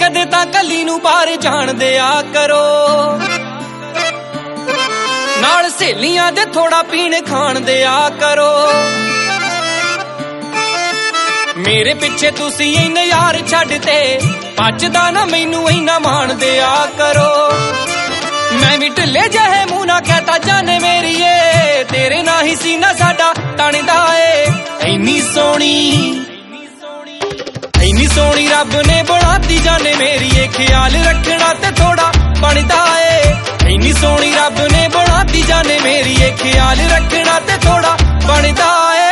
कदे तां कली नूं बाहर जाण दिया करो, नाल सहेलियां दे थोड़ा पीण खाण दिया करो। मेरे पिछे तुसी इन्ने यार छड्डते, बचदा ना मैनू इन्ना मान दिया करो। मैं भी ढिले जहे मुंह ना कहता जाने मेरीए, तेरे ना ही सीना साडा तणदा ए। इन्नी सोहनी रब ने बनाती जाने मेरीए, ख्याल रखना ते थोड़ा बनदा ए। इन्नी सोहनी रब ने बनाती जाने मेरीए, ख्याल रखना ते थोड़ा बनदा ए।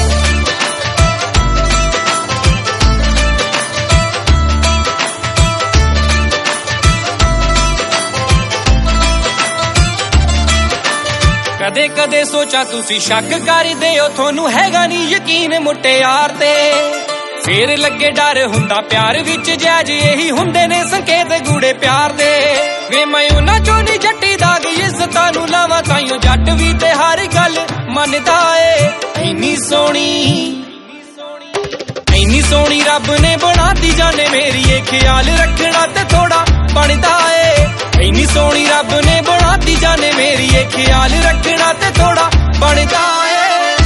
कदे कदे सोचा तुसी शक कर दे हो, थोनू हैगा नी यकीन मुटियार ते। फेर लगे डर हुंदा प्यार विच, जैज यही हुंदे ने संकेत गूढ़े प्यार दे। वे मैं उन्हां चों नी जट्टी दाग इज्जतां नू लावां, ताइयों जट भी ते हर गल मनदा ए। इन्नी सोहनी रब ने बनाती जाने मेरीए, ख्याल रखना ते थोड़ा बनदा ए। इन्नी सोहनी रब ने बनाती जाने मेरीए, ख्याल रखना ते थोड़ा बनदा ए।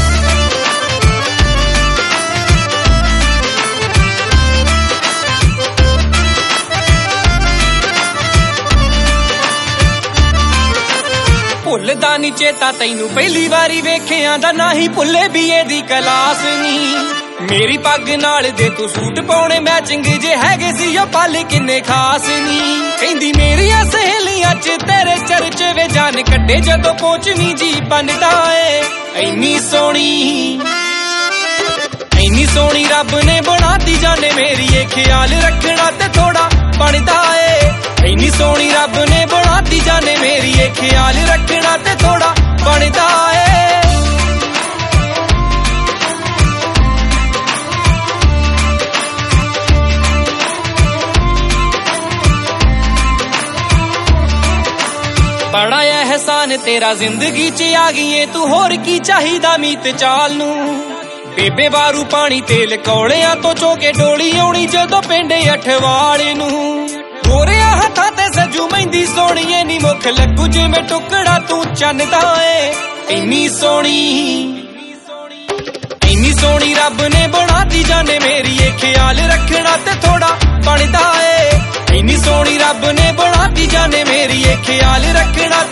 भुलदा नी चेता तैनू पहली वारी वेखिया दा, ना ही भुले भी एदी क्लास नी। मेरी पग नाल दे तू सूट पाउणे मैचिंग जे हैगे सी, ओ पल किन्ने खास नी। कहंदी मेरियां सहेलियां च तेरे चर्च वे, जान कड्डे जदों पहुंचवी जी बनदा ए। इन्नी सोहनी रब ने बनाती जाने मेरीए, ख्याल रखना ते थोड़ा बनदा ए। इन्नी सोहनी रब ने बनाती जाने मेरीए, ख्याल रखना ते थोड़ा बनदा ए। बड़ा एहसान तेरा जिंदगी च आ गई, तू होर की चाहिदा मीत चाल नू। बेबे बारू पानी तेल कौलियां तो चोके डोली आउणी, जदों पिंड अठवाले नू। गोरिया हत्थां ते सजू मेहंदी सोहणीए नी, मुख लगू जिवें टुकड़ा तू चन्नदा ए। इन्नी सोहनी रब ने बनाती जाने मेरीए, ख्याल रखना ते थोड़ा बनदा ए। इन्नी सोहनी रब ने बनाती जाने मेरीए, ख्याल रखना